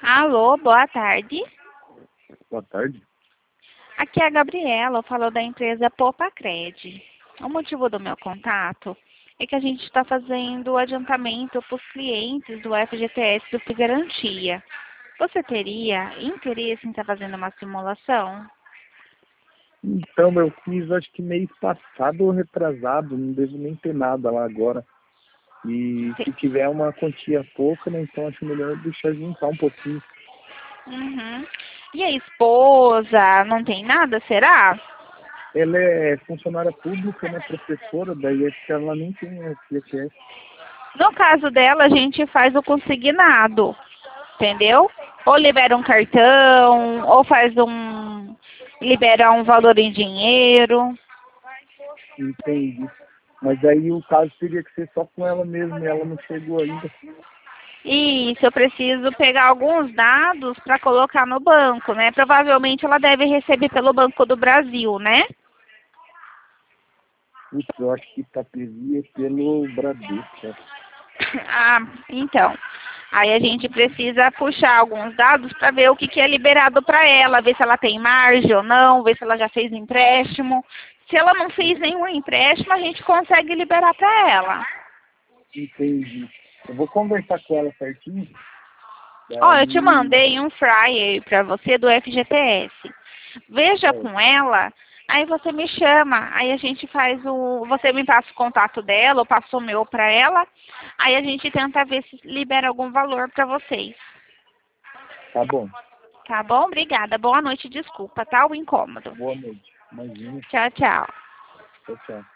Alô, boa tarde. Boa tarde. Aqui é a Gabriela, eu falo da empresa Popacred. O motivo do meu contato é que a gente está fazendo o adiantamento para os clientes do FGTS do Garantia. Você teria interesse em estar fazendo uma simulação? Então, eu fiz acho que mês passado ou retrasado, não devo nem ter nada lá agora. E se tiver uma quantia pouca, né, então acho melhor deixar juntar um pouquinho. Uhum. E a esposa, não tem nada, será? Ela é funcionária pública, né, professora, daí acho que ela nem tem FGTS. No caso dela, a gente faz o consignado, entendeu? Ou libera um cartão, ou faz libera um valor em dinheiro. Entendi. Mas aí o caso teria que ser só com ela mesmo, e ela não chegou ainda. Isso, eu preciso pegar alguns dados para colocar no banco, né? Provavelmente ela deve receber pelo Banco do Brasil, né? Putz, eu acho que Itapevi é pelo Bradesco. Ah, então. Aí a gente precisa puxar alguns dados para ver o que, que é liberado para ela, ver se ela tem margem ou não, ver se ela já fez empréstimo. Se ela não fez nenhum empréstimo, a gente consegue liberar para ela. Entendi. Eu vou conversar com ela certinho. Ó, eu te Daí, mandei um flyer para você do FGTS. Veja é, com ela, aí você me chama, aí a gente faz você me passa o contato dela, eu passo o meu para ela, aí a gente tenta ver se libera algum valor para vocês. tá bom. Tá bom? Obrigada. Boa noite, desculpa, tá? O incômodo. Boa noite. Imagina. Tchau, tchau. Tchau, tchau.